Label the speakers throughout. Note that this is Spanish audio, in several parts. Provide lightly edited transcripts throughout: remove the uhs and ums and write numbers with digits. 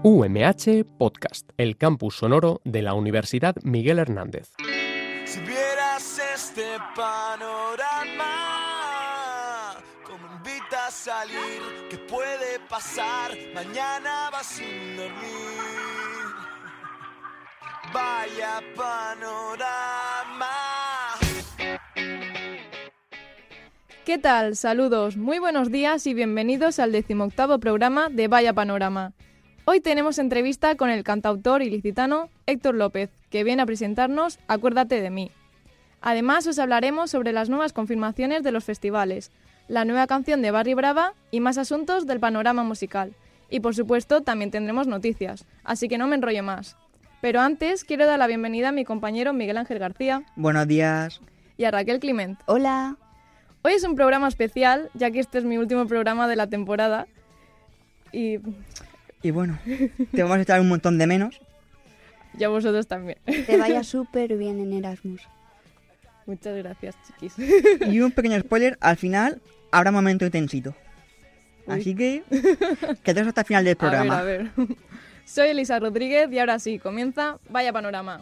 Speaker 1: UMH Podcast, el campus sonoro de la Universidad Miguel Hernández.
Speaker 2: Si vieras este panorama, como invita a salir, ¿qué puede pasar? Mañana vas sin dormir. Vaya panorama.
Speaker 3: ¿Qué tal? Saludos, muy buenos días y bienvenidos al 18º programa de Vaya Panorama. Hoy tenemos entrevista con el cantautor ilicitano Héctor López, que viene a presentarnos Acuérdate de mí. Además, os hablaremos sobre las nuevas confirmaciones de los festivales, la nueva canción de Barry Brava y más asuntos del panorama musical. Y por supuesto, también tendremos noticias, así que no me enrollo más. Pero antes, quiero dar la bienvenida a mi compañero Miguel Ángel García.
Speaker 4: Buenos días.
Speaker 3: Y a Raquel Climent.
Speaker 5: Hola.
Speaker 3: Hoy es un programa especial, ya que este es mi último programa de la temporada. Y
Speaker 4: bueno, te vamos a echar un montón de menos.
Speaker 3: Y a vosotros también.
Speaker 5: Te vaya súper bien en Erasmus.
Speaker 3: Muchas gracias, chiquis.
Speaker 4: Y un pequeño spoiler, al final habrá un momento intensito.
Speaker 3: Uy.
Speaker 4: Así que quedaos hasta el final del programa.
Speaker 3: A ver. Soy Elisa Rodríguez y ahora sí, comienza Vaya Panorama.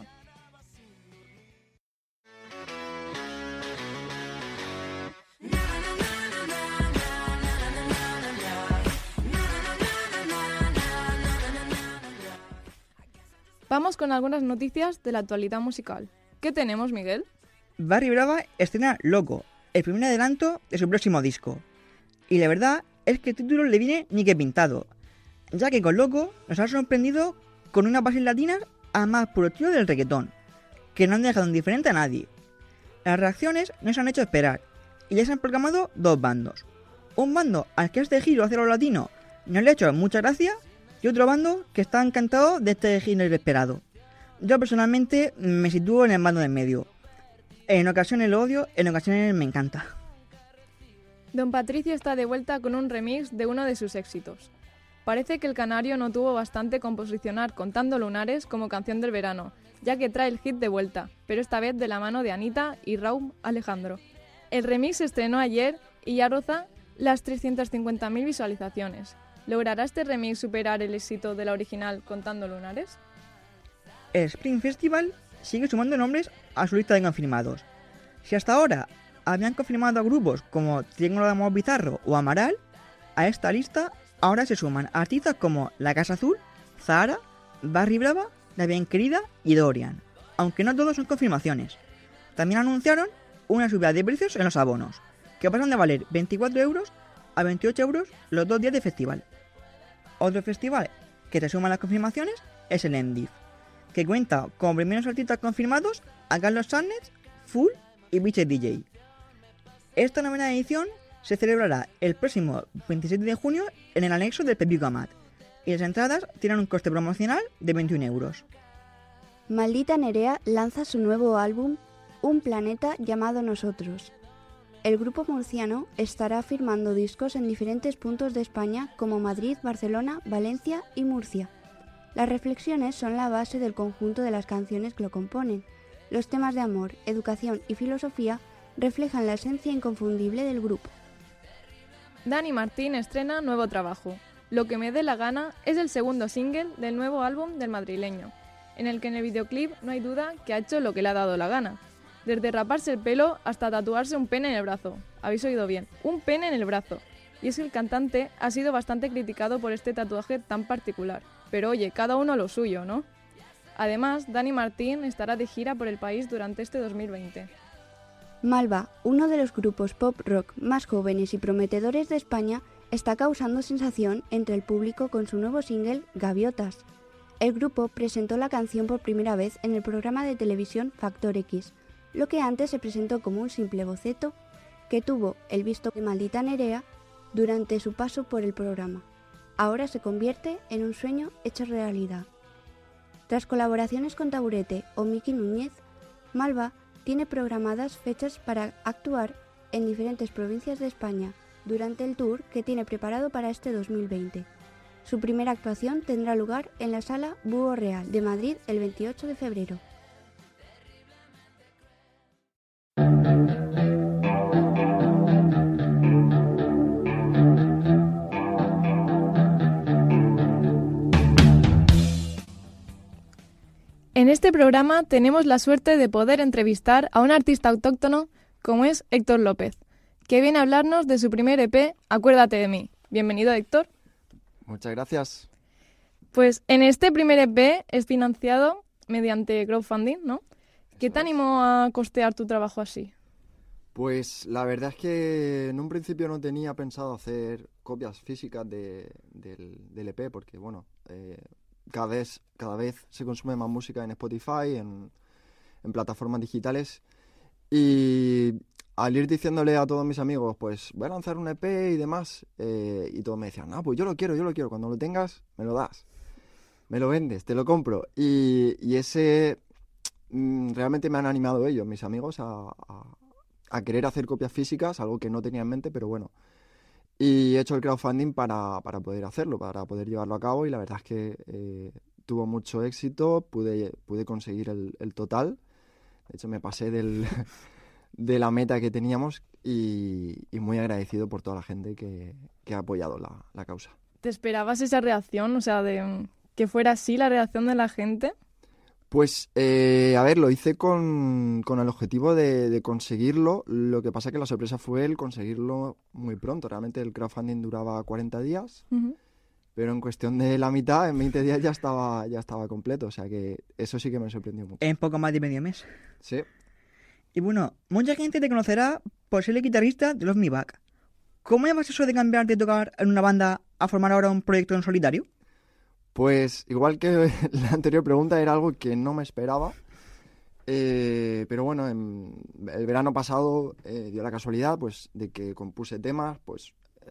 Speaker 3: Vamos con algunas noticias de la actualidad musical. ¿Qué tenemos, Miguel?
Speaker 4: Barry Brava estrena Loco, el primer adelanto de su próximo disco. Y la verdad es que el título le viene ni que pintado, ya que con Loco nos ha sorprendido con unas bases latinas a más puro estilo del reggaetón, que no han dejado indiferente a nadie. Las reacciones no se han hecho esperar, y ya se han proclamado dos bandos. Un bando al que este giro hacia lo latino no le ha hecho mucha gracia, y otro bando que está encantado de este giro inesperado. Yo personalmente me sitúo en el bando de en medio. En ocasiones lo odio, en ocasiones me encanta.
Speaker 3: Don Patricio está de vuelta con un remix de uno de sus éxitos. Parece que el canario no tuvo bastante con posicionar Contando Lunares como canción del verano, ya que trae el hit de vuelta, pero esta vez de la mano de Anita y Raúl Alejandro. El remix se estrenó ayer y ya roza las 350.000 visualizaciones. ¿Logrará este remix superar el éxito de la original Contando Lunares?
Speaker 4: El Spring Festival sigue sumando nombres a su lista de confirmados. Si hasta ahora habían confirmado a grupos como Triángulo de Amor Bizarro o Amaral, a esta lista ahora se suman artistas como La Casa Azul, Zahara, Barry Brava, La Bien Querida y Dorian, aunque no todos son confirmaciones. También anunciaron una subida de precios en los abonos, que pasan de valer 24 euros a 28 euros los 2 días de festival. Otro festival que se suma a las confirmaciones es el Endiv, que cuenta con primeros artistas confirmados a Carlos Sánchez, Full y Biche DJ. Esta novena edición se celebrará el próximo 27 de junio en el anexo del Pepico Amat, y las entradas tienen un coste promocional de 21 euros.
Speaker 5: Maldita Nerea lanza su nuevo álbum, Un planeta llamado Nosotros. El grupo murciano estará firmando discos en diferentes puntos de España como Madrid, Barcelona, Valencia y Murcia. Las reflexiones son la base del conjunto de las canciones que lo componen. Los temas de amor, educación y filosofía reflejan la esencia inconfundible del grupo.
Speaker 3: Dani Martín estrena nuevo trabajo. Lo que me dé la gana es el segundo single del nuevo álbum del madrileño, en el que en el videoclip no hay duda que ha hecho lo que le ha dado la gana. Desde raparse el pelo hasta tatuarse un pene en el brazo. Habéis oído bien, un pene en el brazo. Y es que el cantante ha sido bastante criticado por este tatuaje tan particular. Pero oye, cada uno lo suyo, ¿no? Además, Dani Martín estará de gira por el país durante este 2020.
Speaker 5: Malva, uno de los grupos pop rock más jóvenes y prometedores de España, está causando sensación entre el público con su nuevo single Gaviotas. El grupo presentó la canción por primera vez en el programa de televisión Factor X, lo que antes se presentó como un simple boceto que tuvo el visto de Maldita Nerea durante su paso por el programa. Ahora se convierte en un sueño hecho realidad. Tras colaboraciones con Taburete o Miki Núñez, Malva tiene programadas fechas para actuar en diferentes provincias de España durante el tour que tiene preparado para este 2020. Su primera actuación tendrá lugar en la Sala Búho Real de Madrid el 28 de febrero.
Speaker 3: En este programa tenemos la suerte de poder entrevistar a un artista autóctono como es Héctor López, que viene a hablarnos de su primer EP, Acuérdate de mí. Bienvenido, Héctor.
Speaker 6: Muchas gracias.
Speaker 3: Pues en este primer EP es financiado mediante crowdfunding, ¿no? ¿Qué te animó a costear tu trabajo así?
Speaker 6: Pues la verdad es que en un principio no tenía pensado hacer copias físicas del EP, porque bueno, cada vez se consume más música en Spotify, en plataformas digitales, y al ir diciéndole a todos mis amigos, pues voy a lanzar un EP y demás, y todos me decían, no, pues yo lo quiero, cuando lo tengas me lo das, me lo vendes, te lo compro, y ese realmente me han animado ellos, mis amigos, a querer hacer copias físicas, algo que no tenía en mente, pero bueno. Y he hecho el crowdfunding para poder hacerlo, para poder llevarlo a cabo, y la verdad es que tuvo mucho éxito, pude conseguir el total. De hecho, me pasé de la meta que teníamos y muy agradecido por toda la gente que ha apoyado la causa.
Speaker 3: ¿Te esperabas esa reacción? O sea, de que fuera así la reacción de la gente.
Speaker 6: Pues, a ver, lo hice con el objetivo de conseguirlo. Lo que pasa es que la sorpresa fue el conseguirlo muy pronto. Realmente el crowdfunding duraba 40 días, pero en cuestión de la mitad, en 20 días ya estaba completo. O sea que eso sí que me sorprendió mucho.
Speaker 4: En poco más de medio mes.
Speaker 6: Sí.
Speaker 4: Y bueno, mucha gente te conocerá por ser el guitarrista de Love Me Back. ¿Cómo llamas eso de cambiar de tocar en una banda a formar ahora un proyecto en solitario?
Speaker 6: Pues igual que la anterior pregunta, era algo que no me esperaba, pero bueno, el verano pasado dio la casualidad pues de que compuse temas, pues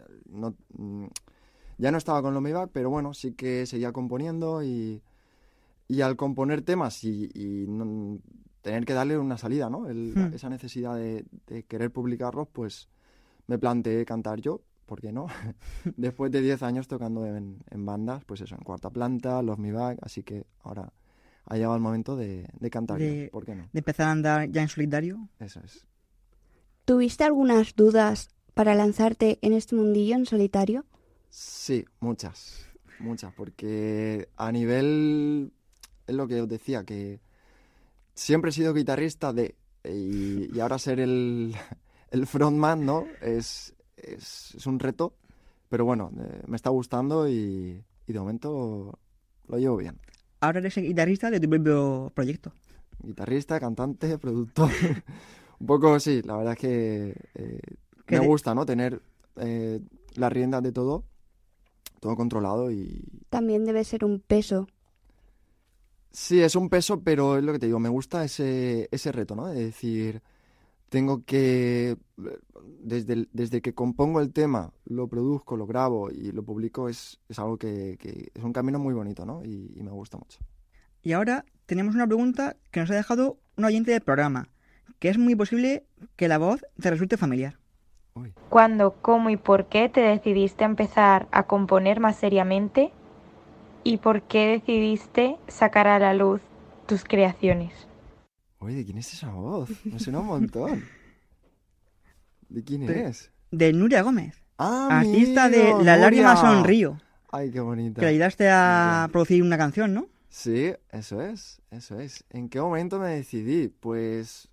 Speaker 6: ya no estaba con Love Me Back, pero bueno, sí que seguía componiendo y al componer temas y tener que darle una salida, ¿no? Esa necesidad de querer publicarlos, pues me planteé cantar yo. ¿Por qué no? Después de 10 años tocando en bandas, pues eso, en Cuarta Planta, Love Me Back, así que ahora ha llegado el momento de cantar yo, ¿por qué no?
Speaker 4: De empezar a andar ya en solitario.
Speaker 6: Eso es.
Speaker 5: ¿Tuviste algunas dudas para lanzarte en este mundillo en solitario?
Speaker 6: Sí, muchas, porque a nivel, es lo que os decía, que siempre he sido guitarrista y ahora ser el frontman, ¿no? Es un reto, pero bueno, me está gustando y de momento lo llevo bien.
Speaker 4: Ahora eres el guitarrista de tu propio proyecto.
Speaker 6: Guitarrista, cantante, productor. Un poco sí, la verdad es que me gusta, ¿no? Tener las riendas de todo controlado y...
Speaker 5: También debe ser un peso.
Speaker 6: Sí, es un peso, pero es lo que te digo, me gusta ese reto, ¿no? De decir... Tengo que, desde que compongo el tema, lo produzco, lo grabo y lo publico, es algo que es un camino muy bonito, ¿no? Y me gusta mucho.
Speaker 4: Y ahora tenemos una pregunta que nos ha dejado un oyente del programa, que es muy posible que la voz te resulte familiar.
Speaker 6: Uy.
Speaker 7: ¿Cuándo, cómo y por qué te decidiste a empezar a componer más seriamente? ¿Y por qué decidiste sacar a la luz tus creaciones?
Speaker 6: Oye, ¿de quién es esa voz? Me suena un montón. ¿De quién es?
Speaker 4: De Nuria Gómez,
Speaker 6: Ah,
Speaker 4: artista
Speaker 6: amigo,
Speaker 4: de La lágrima
Speaker 6: Nuria.
Speaker 4: sonrío,
Speaker 6: Ay, qué bonita.
Speaker 4: que le ayudaste a producir una canción, ¿no?
Speaker 6: Sí, eso es. ¿En qué momento me decidí? Pues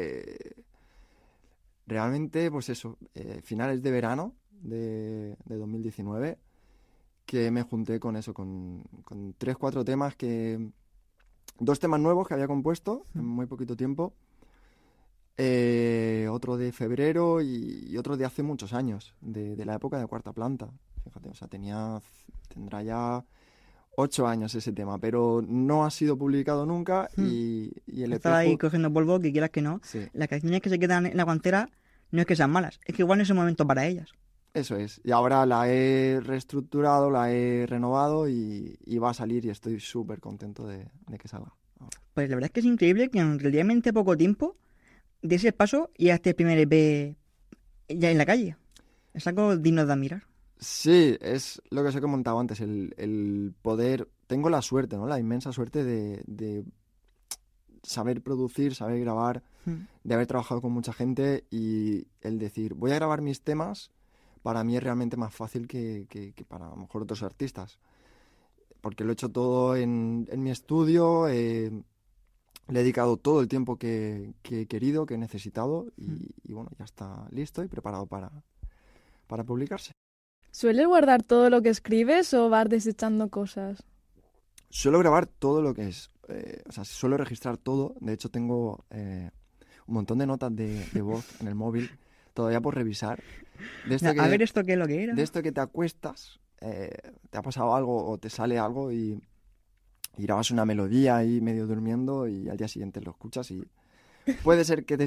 Speaker 6: realmente, pues eso, finales de verano de 2019, que me junté con eso, con 3, 4 temas que... 2 temas nuevos que había compuesto en muy poquito tiempo. Otro de febrero y otro de hace muchos años, de la época de Cuarta Planta. Fíjate, o sea, tendrá ya 8 años ese tema, pero no ha sido publicado nunca y el EP...
Speaker 4: Estaba ahí cogiendo polvo, que quieras que no.
Speaker 6: Sí.
Speaker 4: Las canciones que se quedan en la guantera no es que sean malas, es que igual no es el momento para ellas.
Speaker 6: Eso es. Y ahora la he reestructurado, la he renovado y va a salir y estoy súper contento de que salga.
Speaker 4: Pues la verdad es que es increíble que en relativamente poco tiempo des el paso y hazte el primer EP ya en la calle. Es algo digno de admirar.
Speaker 6: Sí, es lo que os he comentado antes, el poder... Tengo la suerte, ¿no? La inmensa suerte de saber producir, saber grabar, de haber trabajado con mucha gente y el decir, voy a grabar mis temas, para mí es realmente más fácil que para a lo mejor otros artistas. Porque lo he hecho todo en mi estudio, Le he dedicado todo el tiempo que he querido, que he necesitado y bueno, ya está listo y preparado para publicarse.
Speaker 3: ¿Sueles guardar todo lo que escribes o vas desechando cosas?
Speaker 6: Suelo grabar todo lo que es, suelo registrar todo. De hecho, tengo un montón de notas de voz en el móvil todavía por revisar.
Speaker 4: A ver esto qué es lo que era.
Speaker 6: De esto que te acuestas, te ha pasado algo o te sale algo y grabas una melodía ahí medio durmiendo y al día siguiente lo escuchas y puede ser que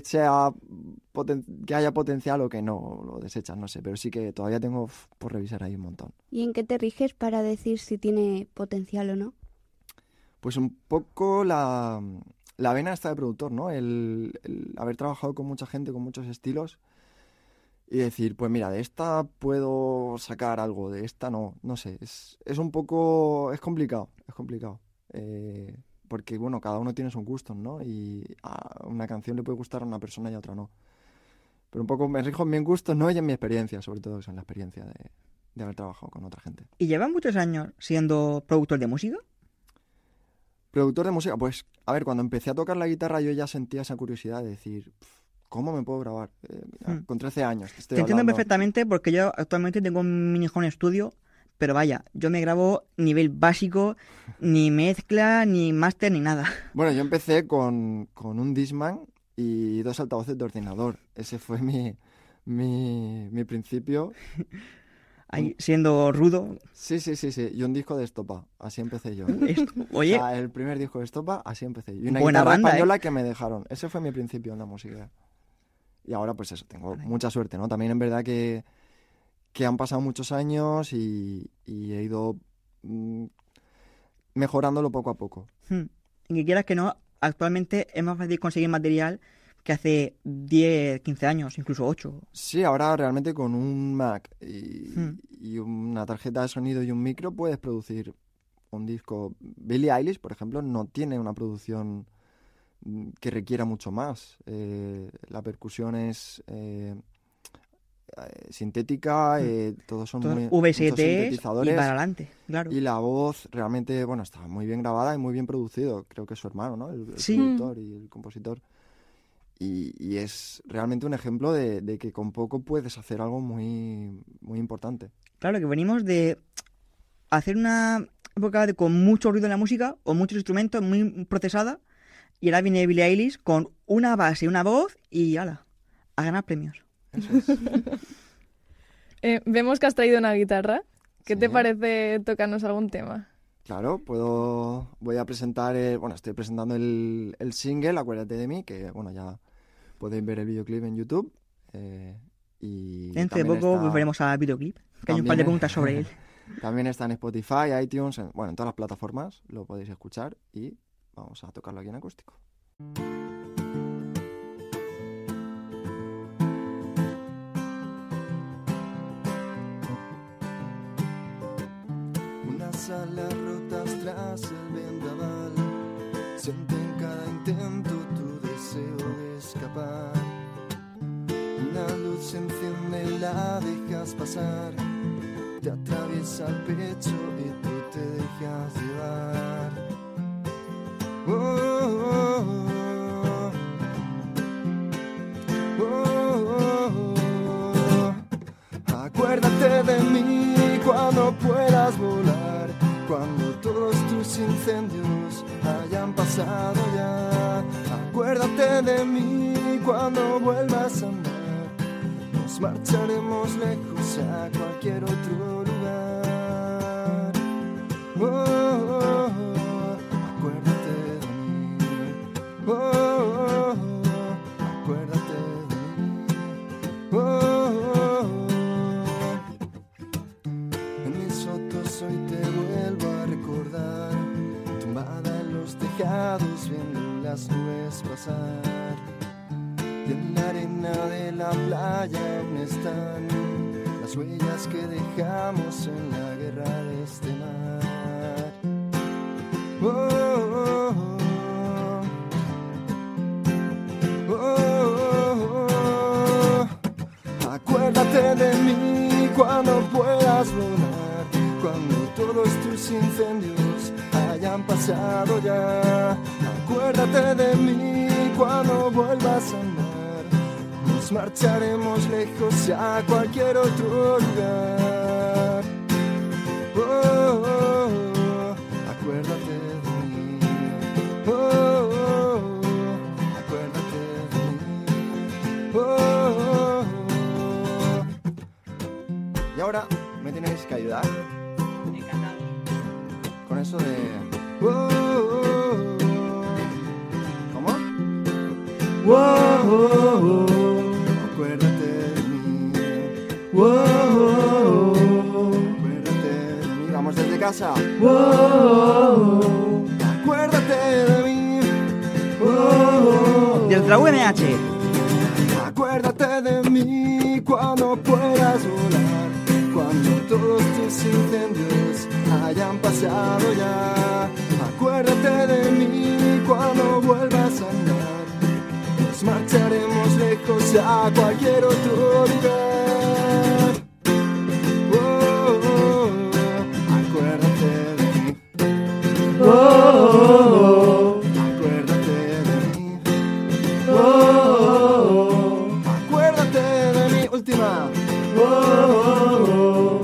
Speaker 6: que haya potencial o que no, lo desechas, no sé, pero sí que todavía tengo por revisar ahí un montón.
Speaker 5: ¿Y en qué te riges para decir si tiene potencial o no?
Speaker 6: Pues un poco la vena esta de productor, ¿no? El haber trabajado con mucha gente, con muchos estilos y decir, pues mira, de esta puedo sacar algo, de esta no sé, es un poco, es complicado. Porque, bueno, cada uno tiene sus gustos, ¿no? Y a una canción le puede gustar a una persona y a otra no. Pero un poco me rijo en mis gustos, ¿no? Y en mi experiencia, sobre todo eso, en la experiencia de haber trabajado con otra gente.
Speaker 4: ¿Y llevas muchos años siendo productor de música?
Speaker 6: Productor de música, pues, a ver, cuando empecé a tocar la guitarra yo ya sentía esa curiosidad de decir, ¿cómo me puedo grabar? Con 13 años.
Speaker 4: Te entiendo perfectamente porque yo actualmente tengo un mini home studio. Pero vaya, yo me grabo nivel básico, ni mezcla, ni máster, ni nada.
Speaker 6: Bueno, yo empecé con un Discman y 2 altavoces de ordenador. Ese fue mi principio.
Speaker 4: Ahí, siendo rudo.
Speaker 6: Sí. Y un disco de estopa. Así empecé yo.
Speaker 4: Oye.
Speaker 6: O sea, el primer disco de estopa, así empecé. Y una
Speaker 4: buena
Speaker 6: guitarra
Speaker 4: banda,
Speaker 6: española que me dejaron. Ese fue mi principio en la música. Y ahora, pues eso, tengo mucha suerte, ¿no? También en verdad que han pasado muchos años y he ido mejorándolo poco a poco.
Speaker 4: Y que quieras que no, actualmente es más fácil conseguir material que hace 10, 15 años, incluso 8.
Speaker 6: Sí, ahora realmente con un Mac y una tarjeta de sonido y un micro puedes producir un disco. Billie Eilish, por ejemplo, no tiene una producción que requiera mucho más. La percusión es sintética, todos son
Speaker 4: VST
Speaker 6: sintetizadores
Speaker 4: y para adelante, claro.
Speaker 6: Y la voz realmente, bueno, está muy bien grabada y muy bien producido. Creo que es su hermano, ¿no? El
Speaker 4: sí.
Speaker 6: productor y el compositor. Y es realmente un ejemplo de que con poco puedes hacer algo muy, muy importante.
Speaker 4: Claro, que venimos de hacer una época con mucho ruido en la música, o muchos instrumentos, muy procesada, y ahora viene Billie Eilish con una base, una voz y ¡hala! A ganar premios.
Speaker 6: Eso es.
Speaker 3: Vemos que has traído una guitarra. ¿Qué te parece tocarnos algún tema?
Speaker 6: Claro, voy a presentar, estoy presentando el single, Acuérdate de mí, que bueno, ya podéis ver el videoclip en YouTube. Y
Speaker 4: dentro de poco volveremos al videoclip, que hay un par de preguntas sobre él.
Speaker 6: También está en Spotify, iTunes, en todas las plataformas, lo podéis escuchar y vamos a tocarlo aquí en acústico.
Speaker 2: Alas rotas tras el vendaval, siento en cada intento tu deseo de escapar. Una luz se enciende, la dejas pasar, te atraviesa el pecho y tú te dejas llevar. Acuérdate de mí cuando puedas volar, cuando todos tus incendios hayan pasado ya. Acuérdate de mí cuando vuelvas a andar, nos marcharemos lejos a cualquier otro lugar. Acuérdate de mí. Acuérdate de mí. En mis fotos hoy te vuelvo a recordar, tumbada en los tejados viendo las nubes pasar. Y en la arena de la playa aún están las huellas que dejamos en la guerra de este mar. Acuérdate de mí cuando puedas volar, cuando todos tus incendios hayan pasado ya. Acuérdate de mí cuando vuelvas a andar. Nos marcharemos lejos a cualquier otro lugar. Oh, oh, oh, acuérdate de mí. Oh, oh, oh, acuérdate de mí. Oh, oh, oh. Y ahora me tenéis que ayudar con eso de... Oh, oh, oh. ¿Cómo? Oh, oh, oh. Acuérdate de mí. Oh, oh, oh. Acuérdate de mí. Vamos desde casa. Oh, oh, oh. Acuérdate de mí. Oh, oh, oh.
Speaker 4: Desde la UMH.
Speaker 2: Acuérdate de mí cuando puedas volar, cuando todos tus incendios hayan pasado ya. Acuérdate de mí cuando vuelvas a andar. Nos marcharemos lejos a cualquier otro lugar. Oh, oh, oh, acuérdate de mí. Oh, oh, oh, acuérdate de mí. Oh, oh, oh, acuérdate de mí. Última. Oh, oh, oh.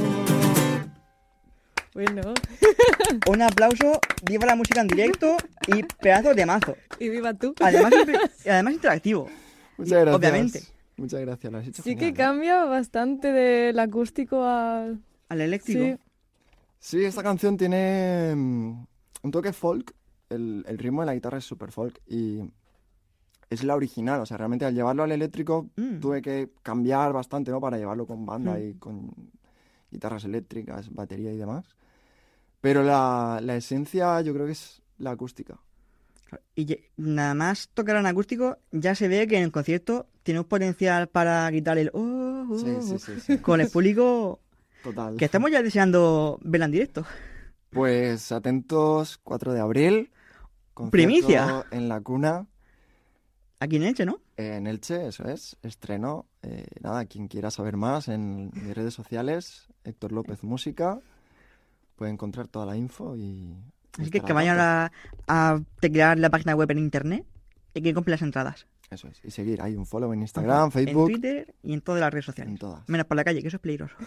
Speaker 3: Bueno,
Speaker 4: Un aplauso, viva la música en directo y pedazo de mazo.
Speaker 3: y viva tú.
Speaker 4: Además interactivo.
Speaker 6: Muchas gracias.
Speaker 4: Obviamente.
Speaker 6: Muchas gracias, lo has hecho
Speaker 3: Sí
Speaker 6: genial,
Speaker 3: que cambia bastante del acústico al...
Speaker 4: Al eléctrico.
Speaker 3: Sí.
Speaker 6: Sí, esta canción tiene un toque folk. El ritmo de la guitarra es súper folk y es la original. O sea, realmente al llevarlo al eléctrico tuve que cambiar bastante, ¿no? Para llevarlo con banda y con guitarras eléctricas, batería y demás. Pero la esencia yo creo que es la acústica.
Speaker 4: Y nada más tocar en acústico, ya se ve que en el concierto tiene un potencial para gritar el
Speaker 6: Sí.
Speaker 4: con el público
Speaker 6: Total.
Speaker 4: que estamos ya deseando verla en directo.
Speaker 6: Pues atentos, 4 de abril. concierto
Speaker 4: ¡Primicia!
Speaker 6: En La Cuna,
Speaker 4: Aquí en Elche, ¿no?
Speaker 6: en Elche, eso es, estreno. Nada, quien quiera saber más en mis redes sociales, Héctor López Música, puede encontrar toda la info y...
Speaker 4: Así que
Speaker 6: estará
Speaker 4: vayan
Speaker 6: tanto.
Speaker 4: a teclear la página web en internet y que compren las entradas.
Speaker 6: Eso es, y seguir, hay un follow en Instagram, Facebook,
Speaker 4: En Twitter y en todas las redes sociales.
Speaker 6: en todas.
Speaker 4: Menos por la calle, que eso es peligroso.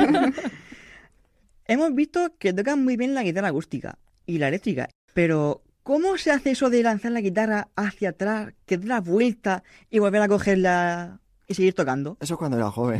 Speaker 4: Hemos visto que tocan muy bien la guitarra acústica y la eléctrica, pero ¿cómo se hace eso de lanzar la guitarra hacia atrás, que dé la vuelta y volver a cogerla y seguir tocando?
Speaker 6: Eso es cuando era joven.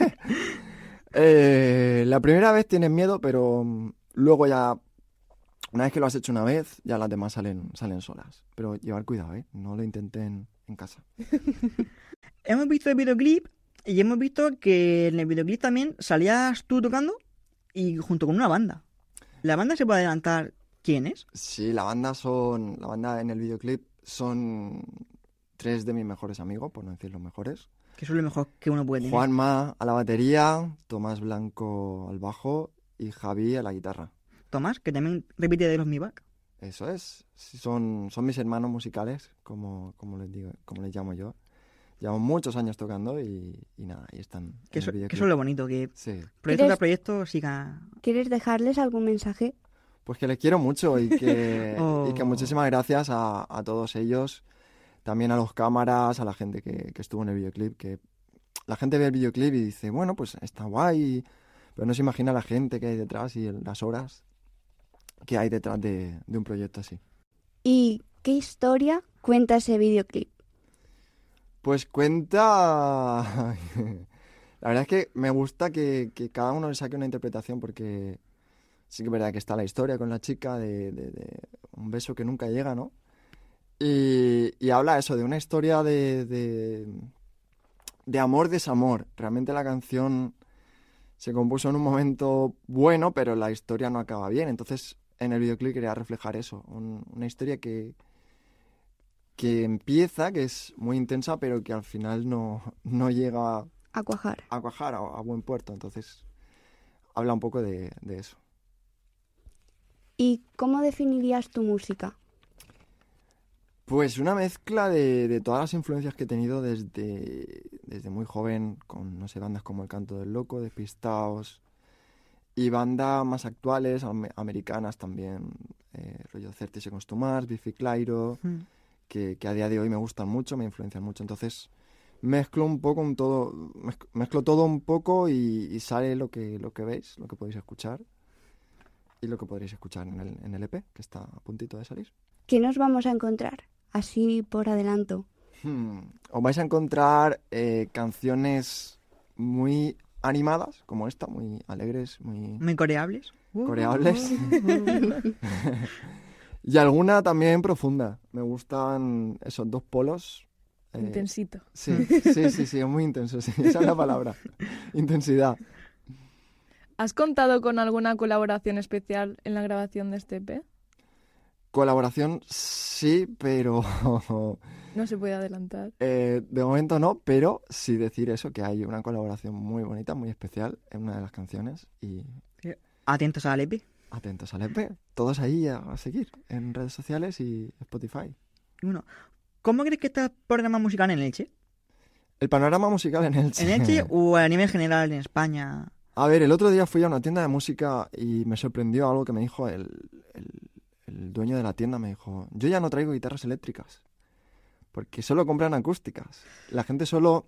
Speaker 6: La primera vez tienes miedo, pero luego ya, una vez que lo has hecho una vez, ya las demás salen solas. Pero llevar cuidado, ¿eh? No lo intenten en casa.
Speaker 4: Hemos visto el videoclip y hemos visto que en el videoclip también salías tú tocando y junto con una banda. ¿La banda se puede adelantar quién es?
Speaker 6: Sí, la banda en el videoclip son 3 de mis mejores amigos, por no decir los mejores.
Speaker 4: Que eso es lo mejor que uno puede tener.
Speaker 6: Juanma a la batería, Tomás Blanco al bajo y Javi a la guitarra.
Speaker 4: Tomás, que también repite de los Mi Back.
Speaker 6: Eso es. Sí, son mis hermanos musicales, como les digo, como les llamo yo. Llevamos muchos años tocando y nada, ahí están.
Speaker 4: Que
Speaker 6: en
Speaker 4: eso,
Speaker 6: el videoclip.
Speaker 4: que eso es lo bonito, que
Speaker 6: Sí.
Speaker 4: proyecto tras proyecto siga...
Speaker 5: ¿Quieres dejarles algún mensaje?
Speaker 6: Pues que les quiero mucho y que,
Speaker 4: Oh.
Speaker 6: y que muchísimas gracias a todos ellos, también a los cámaras, a la gente que estuvo en el videoclip, que la gente ve el videoclip y dice, bueno, pues está guay, pero no se imagina la gente que hay detrás y las horas que hay detrás de un proyecto así.
Speaker 5: ¿Y qué historia cuenta ese videoclip?
Speaker 6: Pues cuenta... La verdad es que me gusta que cada uno le saque una interpretación porque sí que es verdad que está la historia con la chica de un beso que nunca llega, ¿no? Y habla eso, de una historia de amor, desamor. Realmente la canción se compuso en un momento bueno, pero la historia no acaba bien. Entonces, en el videoclip quería reflejar eso. Una historia que empieza, que es muy intensa, pero que al final no llega
Speaker 5: A cuajar.
Speaker 6: a cuajar, a buen puerto. Entonces, habla un poco de eso.
Speaker 5: ¿Y cómo definirías tu música?
Speaker 6: Pues una mezcla de todas las influencias que he tenido desde muy joven, con, no sé, bandas como El Canto del Loco, Despistaos, y bandas más actuales, americanas también, rollo 30 Seconds to Mars, Biffy Clyro, que a día de hoy me gustan mucho, me influencian mucho. Entonces mezclo un poco mezclo todo un poco y sale lo que veis, lo que podéis escuchar y lo que podréis escuchar en el EP, que está a puntito de salir.
Speaker 5: ¿Qué nos vamos a encontrar? Así por adelanto.
Speaker 6: Os vais a encontrar canciones muy animadas, como esta, muy alegres,
Speaker 4: Muy coreables.
Speaker 6: coreables. Y alguna también profunda. Me gustan esos dos polos.
Speaker 3: Intensito.
Speaker 6: Sí, es muy intenso, sí, esa es la palabra. Intensidad.
Speaker 3: ¿Has contado con alguna colaboración especial en la grabación de este EP?
Speaker 6: Colaboración, sí, pero
Speaker 3: No se puede adelantar.
Speaker 6: de momento no, pero sí decir eso, que hay una colaboración muy bonita, muy especial en una de las canciones y
Speaker 4: Atentos a la EP.
Speaker 6: atentos al EP. Todos ahí a seguir en redes sociales y Spotify.
Speaker 4: Y bueno, ¿cómo crees que está el programa musical en Elche?
Speaker 6: El panorama musical en Elche.
Speaker 4: ¿En Elche o a nivel general en España?
Speaker 6: A ver, el otro día fui a una tienda de música y me sorprendió algo que me dijo el dueño de la tienda. Me dijo, yo ya no traigo guitarras eléctricas porque solo compran acústicas. La gente solo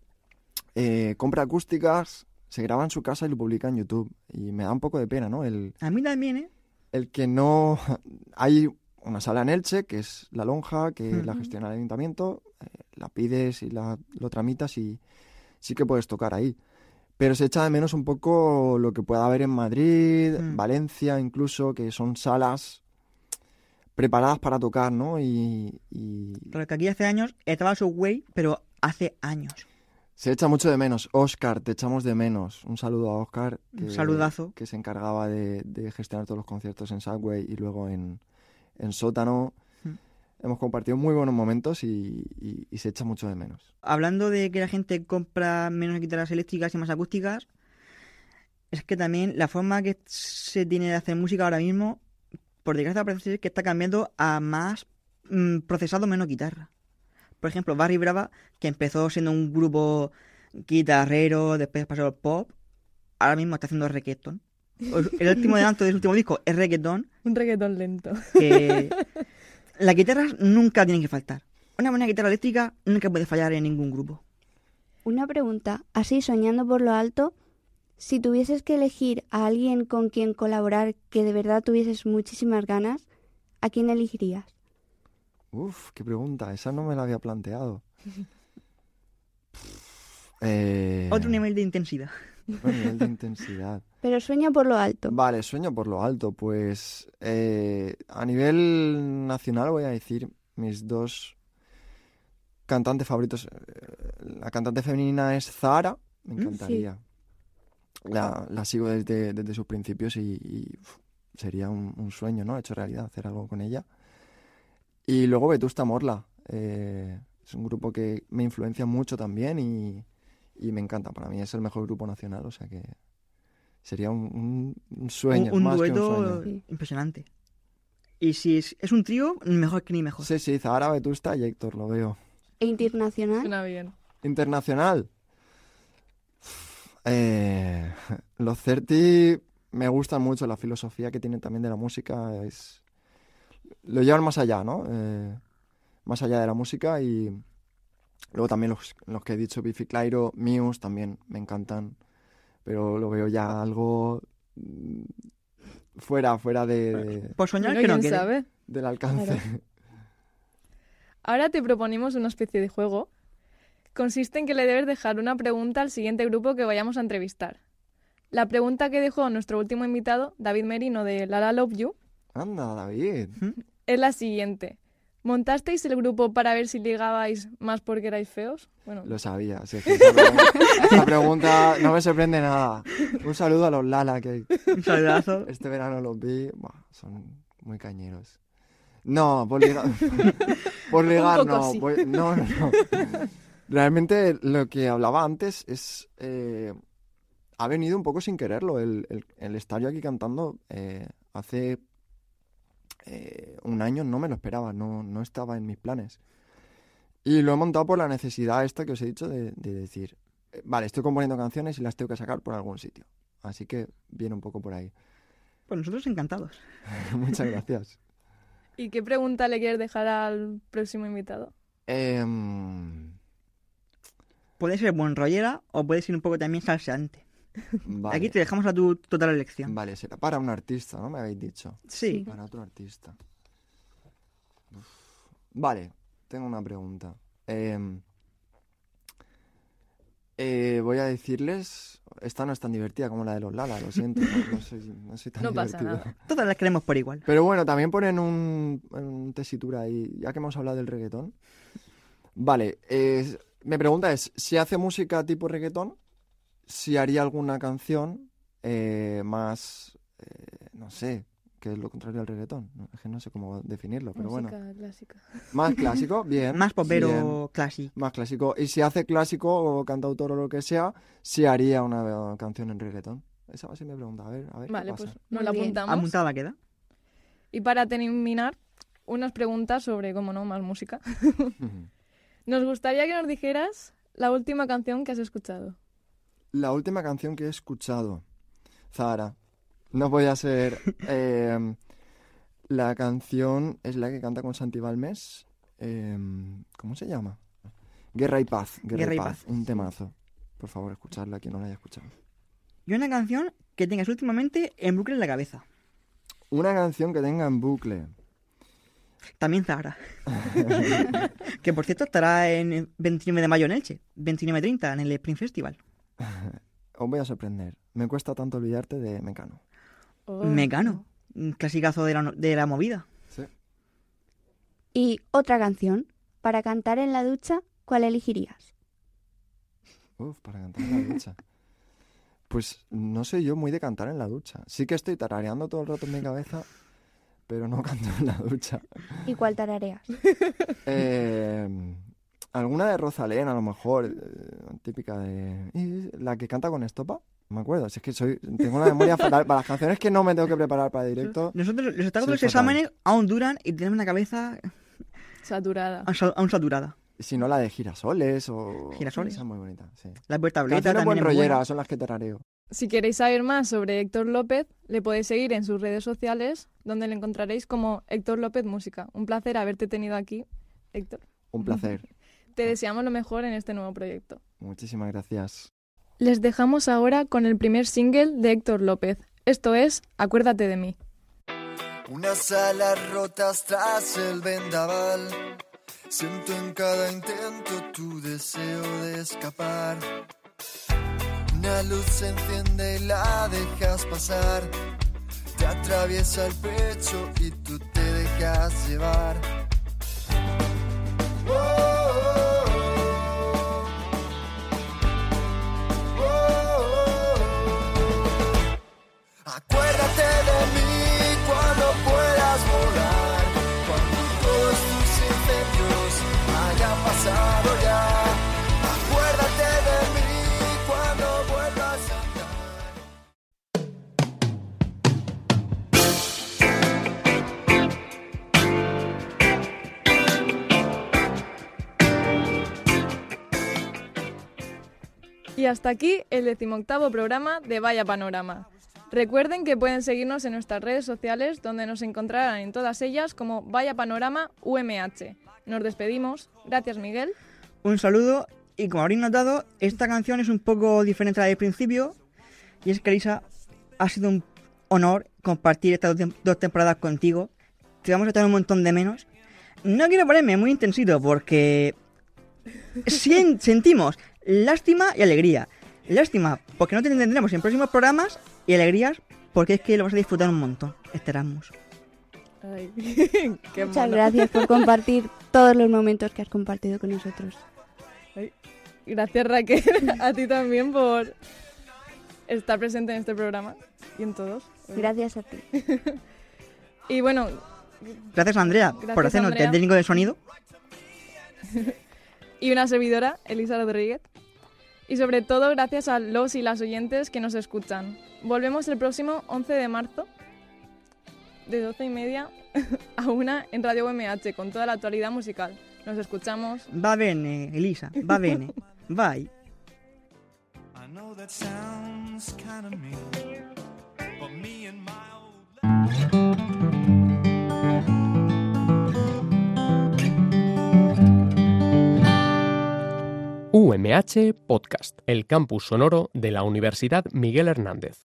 Speaker 6: compra acústicas, se graba en su casa y lo publica en YouTube. Y me da un poco de pena, ¿no?
Speaker 4: A mí también, ¿eh?
Speaker 6: El que no... Hay una sala en Elche, que es La Lonja, que la gestiona el ayuntamiento. La pides y lo tramitas y sí que puedes tocar ahí. Pero se echa de menos un poco lo que pueda haber en Madrid, Valencia incluso, que son salas preparadas para tocar, ¿no?
Speaker 4: Porque aquí hace años estaba Subway, pero hace años.
Speaker 6: Se echa mucho de menos. Óscar, te echamos de menos. Un saludo a Óscar.
Speaker 4: Un saludazo.
Speaker 6: Que se encargaba de gestionar todos los conciertos en Subway y luego en Sótano. Hemos compartido muy buenos momentos y se echa mucho de menos.
Speaker 4: Hablando de que la gente compra menos guitarras eléctricas y más acústicas, es que también la forma que se tiene de hacer música ahora mismo, por desgracia parece ser que está cambiando a más procesado, menos guitarra. Por ejemplo, Barry Brava, que empezó siendo un grupo guitarrero, después pasó al pop, ahora mismo está haciendo reggaeton. El último adelanto de su último disco es reggaeton.
Speaker 3: Un reggaetón lento.
Speaker 4: Que las guitarras nunca tienen que faltar. Una buena guitarra eléctrica nunca puede fallar en ningún grupo.
Speaker 5: Una pregunta, así soñando por lo alto, si tuvieses que elegir a alguien con quien colaborar que de verdad tuvieses muchísimas ganas, ¿a quién elegirías?
Speaker 6: Uf, qué pregunta. Esa no me la había planteado.
Speaker 4: Otro nivel de intensidad.
Speaker 6: Otro nivel de intensidad.
Speaker 5: Pero sueña por lo alto.
Speaker 6: Vale, sueño por lo alto. Pues a nivel nacional voy a decir mis dos cantantes favoritos. La cantante femenina es Zahara. Me encantaría.
Speaker 5: Sí.
Speaker 6: La sigo desde sus principios y sería un sueño, ¿no? Hecho realidad, hacer algo con ella. Y luego Vetusta Morla. Es un grupo que me influencia mucho también y me encanta. Para mí es el mejor grupo nacional, o sea que sería un sueño.
Speaker 4: Un
Speaker 6: más
Speaker 4: dueto
Speaker 6: que un sueño.
Speaker 5: Sí.
Speaker 4: impresionante. Y si es un trío, mejor que ni mejor.
Speaker 6: Sí, Zahara, Vetusta y Héctor, lo veo.
Speaker 5: ¿E internacional?
Speaker 3: Suena bien.
Speaker 6: Internacional. Los Certi me gustan mucho, la filosofía que tienen también de la música lo llevan más allá, ¿no? Más allá de la música y luego también los que he dicho, Biffy Clyro, Muse también me encantan, pero lo veo ya algo fuera de
Speaker 4: Por soñar
Speaker 3: Bueno,
Speaker 4: que no
Speaker 3: ¿quién
Speaker 4: quiere.
Speaker 3: sabe?
Speaker 6: del alcance.
Speaker 3: Claro. Ahora te proponemos una especie de juego. Consiste en que le debes dejar una pregunta al siguiente grupo que vayamos a entrevistar. La pregunta que dejó nuestro último invitado, David Merino de La La Love You,
Speaker 6: Anda, David.
Speaker 3: es la siguiente. ¿Montasteis el grupo para ver si ligabais más porque erais feos? Bueno,
Speaker 6: Lo sabía. Sí, es que esa pregunta no me sorprende nada. Un saludo a los Lala que
Speaker 4: Un saludazo.
Speaker 6: este verano los vi. Buah, son muy cañeros. No, por ligar, por ligar
Speaker 3: Un poco
Speaker 6: no,
Speaker 3: sí.
Speaker 6: no. Realmente lo que hablaba antes es... ha venido un poco sin quererlo. El estar yo aquí cantando hace un año no me lo esperaba, no estaba en mis planes. Y lo he montado por la necesidad esta que os he dicho de decir, vale, estoy componiendo canciones y las tengo que sacar por algún sitio. Así que viene un poco por ahí.
Speaker 4: Pues nosotros encantados.
Speaker 6: Muchas gracias.
Speaker 3: ¿Y qué pregunta le quieres dejar al próximo invitado?
Speaker 4: Puede ser buen rollera o puede ser un poco también salseante.
Speaker 6: Vale.
Speaker 4: Aquí te dejamos a tu total elección.
Speaker 6: Vale, será para un artista, ¿no? Me habéis dicho.
Speaker 4: Sí.
Speaker 6: Para otro artista. Uf. Vale, tengo una pregunta. Voy a decirles... Esta no es tan divertida como la de los Lala, lo siento. No soy tan
Speaker 3: No pasa
Speaker 6: divertido.
Speaker 3: nada.
Speaker 4: Todas las queremos por igual.
Speaker 6: Pero bueno, también ponen un tesitura ahí, ya que hemos hablado del reggaetón. Vale, mi pregunta es, si hace música tipo reggaetón, si haría alguna canción más, no sé, que es lo contrario al reggaetón. No, es que no sé cómo definirlo, pero
Speaker 3: Música
Speaker 6: bueno.
Speaker 3: clásica.
Speaker 6: Más clásico, bien.
Speaker 4: Más popero
Speaker 6: bien,
Speaker 4: clásico.
Speaker 6: más clásico. Y si hace clásico o cantautor o lo que sea, si haría una canción en reggaetón. Esa va a ser mi pregunta, a ver
Speaker 3: Vale,
Speaker 6: qué
Speaker 3: pues
Speaker 6: pasa.
Speaker 3: nos
Speaker 5: Muy
Speaker 3: la
Speaker 5: bien.
Speaker 3: apuntamos.
Speaker 4: Apuntada queda.
Speaker 3: Y para terminar, unas preguntas sobre, cómo no, más música. Nos gustaría que nos dijeras la última canción que has escuchado.
Speaker 6: La última canción que he escuchado, Zahara, no voy a ser... la canción es la que canta con Santi Balmes. ¿Cómo se llama? Guerra y Paz.
Speaker 4: Guerra y Paz.
Speaker 6: Un temazo. Por favor, escucharla, quien no la haya escuchado.
Speaker 4: Y una canción que tengas últimamente en bucle en la cabeza.
Speaker 6: Una canción que tenga en bucle.
Speaker 4: También Zahara. Que por cierto estará en 29 de mayo en Elche. 29-30 en el Spring Festival.
Speaker 6: Os voy a sorprender. Me cuesta tanto olvidarte de Mecano.
Speaker 3: Oh.
Speaker 4: Mecano. Un clasicazo de la movida.
Speaker 6: Sí.
Speaker 5: Y otra canción. Para cantar en la ducha, ¿cuál elegirías?
Speaker 6: Para cantar en la ducha. Pues no soy yo muy de cantar en la ducha. Sí que estoy tarareando todo el rato en mi cabeza, pero no canto en la ducha.
Speaker 5: ¿Y cuál tarareas?
Speaker 6: Alguna de Rosalén, a lo mejor, típica de... ¿Y la que canta con estopa? No me acuerdo, si es que tengo una memoria fatal. Para las canciones que no me tengo que preparar para directo...
Speaker 4: Nosotros, los estados de los
Speaker 6: Soy fatal.
Speaker 4: exámenes aún duran y tenemos una cabeza
Speaker 3: Saturada.
Speaker 4: aún saturada.
Speaker 6: Si no, la de Girasoles o...
Speaker 4: Girasoles.
Speaker 6: Esa es muy bonita, sí.
Speaker 4: La puerta tableta
Speaker 6: Canciones buen
Speaker 4: también es
Speaker 6: rolleras
Speaker 4: buena.
Speaker 6: son las que tarareo.
Speaker 3: Si queréis saber más sobre Héctor López, le podéis seguir en sus redes sociales, donde le encontraréis como Héctor López Música. Un placer haberte tenido aquí, Héctor.
Speaker 6: Un placer.
Speaker 3: Te deseamos lo mejor en este nuevo proyecto.
Speaker 6: Muchísimas gracias.
Speaker 3: Les dejamos ahora con el primer single de Héctor López. Esto es Acuérdate de mí.
Speaker 2: Unas alas rotas tras el vendaval. Siento en cada intento tu deseo de escapar. Una luz se enciende y la dejas pasar. Te atraviesa el pecho y tú te dejas llevar. Oh, oh, oh, oh, oh. Acuérdate de mí cuando puedas volar, cuando todos tus incendios hayan pasado ya. Acuérdate de mí cuando vuelvas a andar.
Speaker 3: Y hasta aquí el 18º programa de Vaya Panorama. Recuerden que pueden seguirnos en nuestras redes sociales, donde nos encontrarán en todas ellas como Vaya Panorama UMH. Nos despedimos. Gracias, Miguel.
Speaker 4: Un saludo y como habréis notado, esta canción es un poco diferente a la del principio y es que Elisa, ha sido un honor compartir estas dos temporadas contigo. Te vamos a echar un montón de menos. No quiero ponerme muy intensito porque sentimos lástima y alegría. Lástima porque no te tendremos en próximos programas y alegrías porque es que lo vas a disfrutar un montón. Esperamos.
Speaker 3: Ay, qué
Speaker 5: Muchas
Speaker 3: mono.
Speaker 5: gracias por compartir todos los momentos que has compartido con nosotros.
Speaker 3: Ay, gracias, Raquel, a ti también por estar presente en este programa y en todos.
Speaker 5: Gracias a ti.
Speaker 3: Y bueno,
Speaker 4: Gracias Andrea por
Speaker 3: Gracias,
Speaker 4: hacernos
Speaker 3: Andrea.
Speaker 4: el técnico de sonido.
Speaker 3: y una servidora, Elisa Rodríguez. Y sobre todo, gracias a los y las oyentes que nos escuchan. Volvemos el próximo 11 de marzo, de 12:30 a 1 en Radio UMH, con toda la actualidad musical. Nos escuchamos.
Speaker 4: Va bene, Elisa, va bene. Bye.
Speaker 2: I know that sounds kind of mean, but me and my old
Speaker 1: UMH Podcast, el campus sonoro de la Universidad Miguel Hernández.